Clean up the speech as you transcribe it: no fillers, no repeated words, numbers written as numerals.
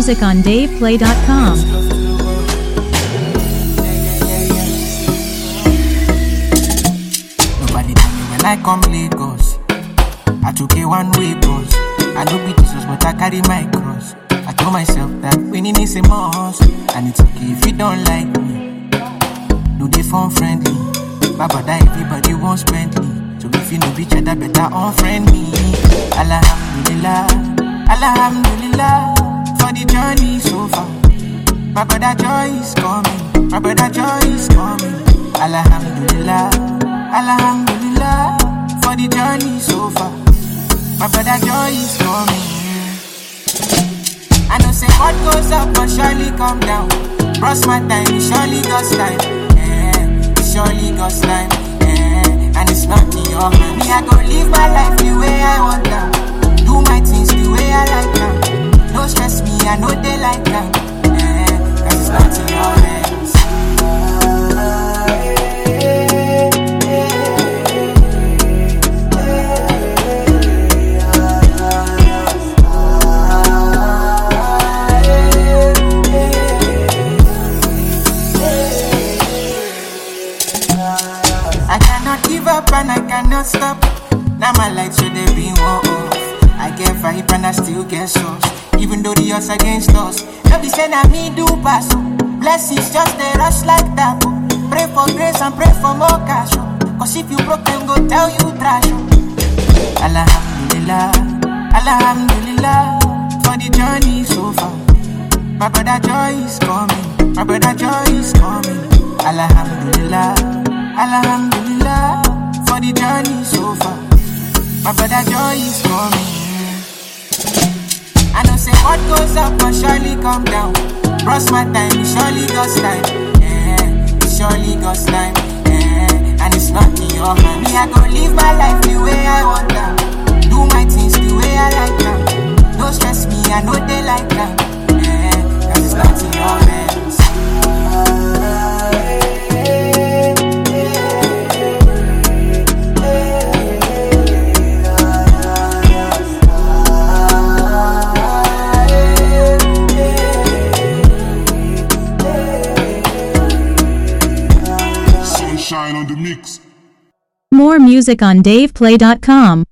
music on DavePlay.com. Nobody tell me when I come Lagos, I took a one-way bus. I know be Jesus, but I carry my cross. I told myself that winning is a must, and it's okay if you don't like me. No, they phone friendly, but everybody won't spend me. So if you know each other, better unfriend me. Alhamdulillah, Alhamdulillah, for the journey so far. My brother joy is coming, my brother joy is coming. Alhamdulillah, Alhamdulillah, for the journey so far. My brother joy is coming. I know say what goes up must surely come down. Cross my time, it surely God's time. It's surely God's time. And it's not in your hand. Me, I go live my life the way I want now. Do my things the way I like now. No stress me, I know they like now. Cause it's not in your hands. I cannot give up and I cannot stop. Now my lights so they been off. I get vibe and I still get sauce. Even though the odds against us. Don't be saying I me do pass. Blessings just they rush like that. Pray for grace and pray for more cash. Cause if you broke them go tell you trash. Alhamdulillah, Alhamdulillah, for the journey so far. My brother joy is coming, my brother joy is coming. Alhamdulillah, Alhamdulillah, for the journey so far. My brother joy is coming. I know say what goes up must surely come down. Cross my time, it's surely God's time. It's surely God's time. And it's not in your hand. Me, I go live my life the way I want now. Do my things the way I like now. No stress me, I know they like now. Cause it's not in your hands. Shine on the mix. More music on DavePlay.com.